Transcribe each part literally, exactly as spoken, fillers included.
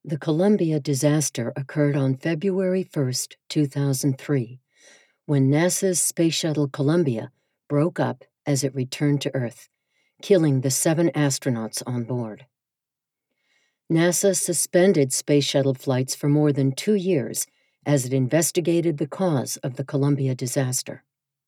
The Columbia disaster occurred on February first, two thousand three, when NASA's Space Shuttle Columbia broke up as it returned to Earth, killing the seven astronauts on board. NASA suspended Space Shuttle flights for more than two years as it investigated the cause of the Columbia disaster.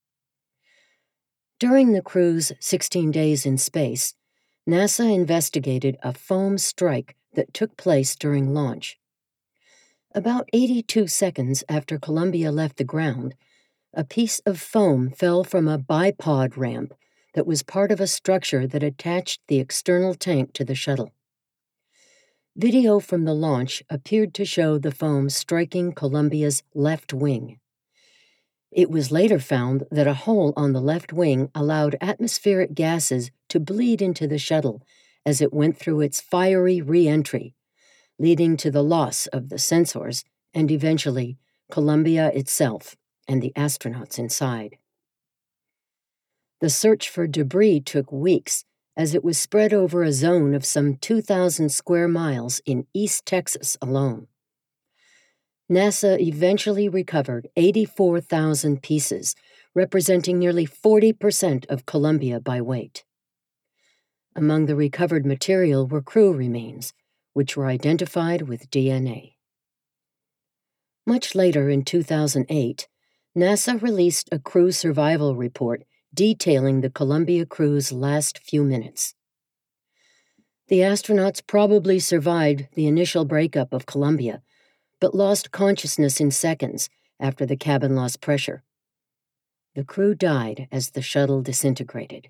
During the crew's sixteen days in space, NASA investigated a foam strike that took place during launch. About eighty-two seconds after Columbia left the ground, a piece of foam fell from a bipod ramp that was part of a structure that attached the external tank to the shuttle. Video from the launch appeared to show the foam striking Columbia's left wing. It was later found that a hole on the left wing allowed atmospheric gases to bleed into the shuttle as it went through its fiery re-entry, leading to the loss of the sensors and eventually Columbia itself and the astronauts inside. The search for debris took weeks as it was spread over a zone of some two thousand square miles in East Texas alone. NASA eventually recovered eighty-four thousand pieces, representing nearly forty percent of Columbia by weight. Among the recovered material were crew remains, which were identified with D N A. Much later in two thousand eight, NASA released a crew survival report detailing the Columbia crew's last few minutes. The astronauts probably survived the initial breakup of Columbia, but lost consciousness in seconds after the cabin lost pressure. The crew died as the shuttle disintegrated.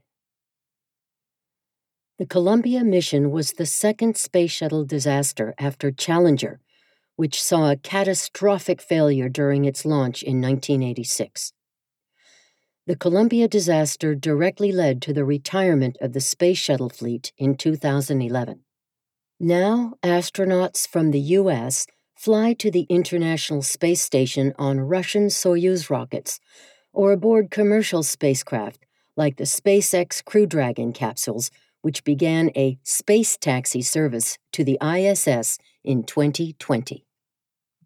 The Columbia mission was the second space shuttle disaster after Challenger, which saw a catastrophic failure during its launch in nineteen eighty-six. The Columbia disaster directly led to the retirement of the space shuttle fleet in two thousand eleven. Now, astronauts from the U S fly to the International Space Station on Russian Soyuz rockets or aboard commercial spacecraft like the SpaceX Crew Dragon capsules, which began a space taxi service to the I S S in twenty twenty.